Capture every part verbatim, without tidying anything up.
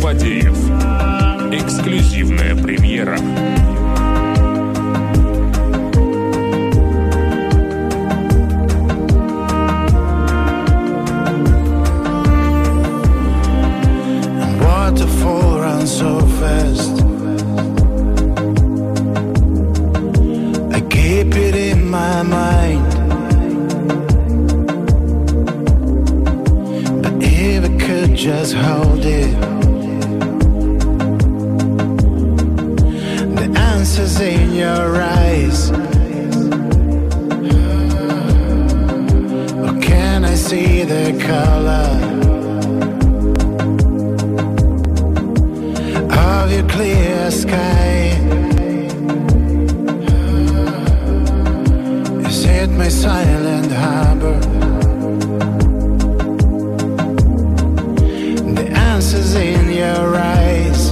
Фадеев. Эксклюзивная премьера. Waterfall runs so fast. I keep it in my mind. But if I could just hold it, the answer's in your eyes. Or can I see the color of your clear sky? Is it my silent harbor? The answer's in your eyes.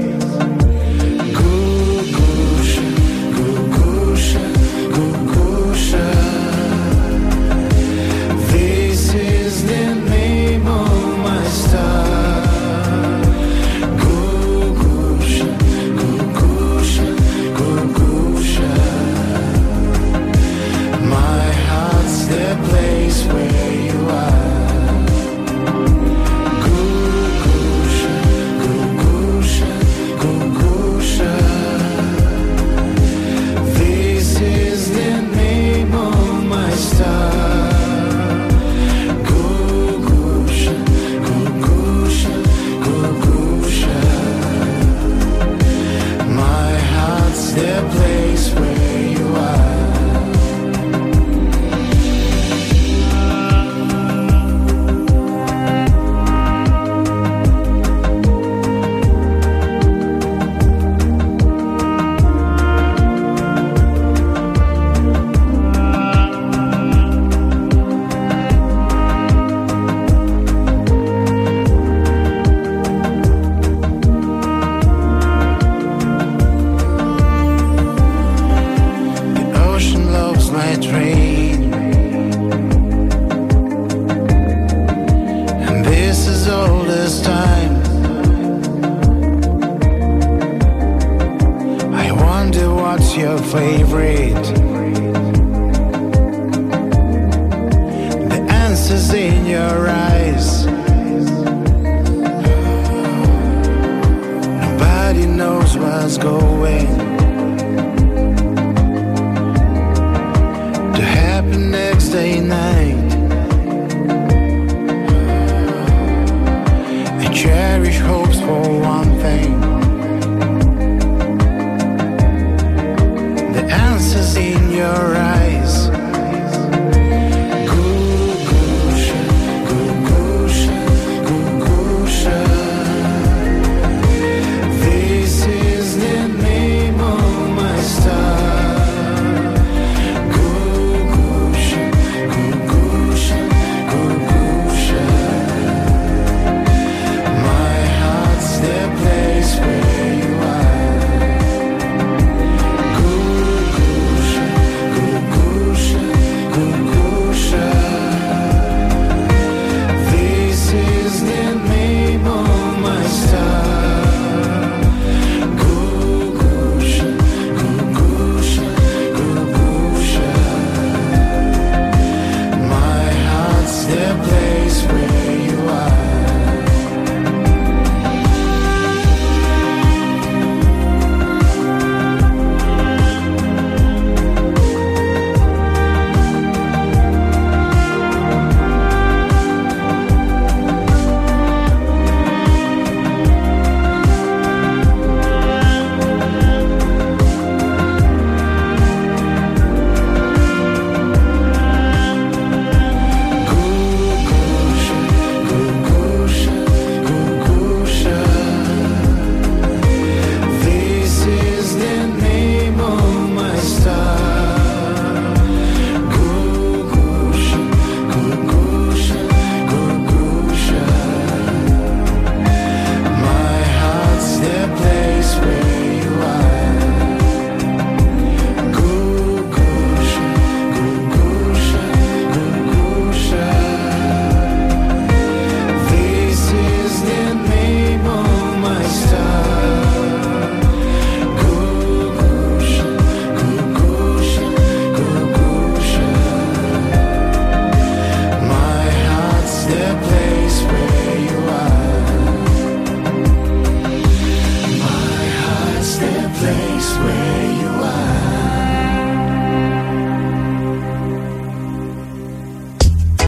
Gugusha, Gugusha, Gugusha. This is the name of my star. Gugusha, Gugusha, Gugusha. My heart's the place where you are. Gugusha, Gugusha, Gugusha. This is the name of my star. Gugusha, Gugusha, Gugusha. My heart's the place where you are. The ocean loves my train, and this is all this time. I wonder what's your favorite. The answer's in your eyes. Nobody knows what's going to happen next day night. I cherish hopes for one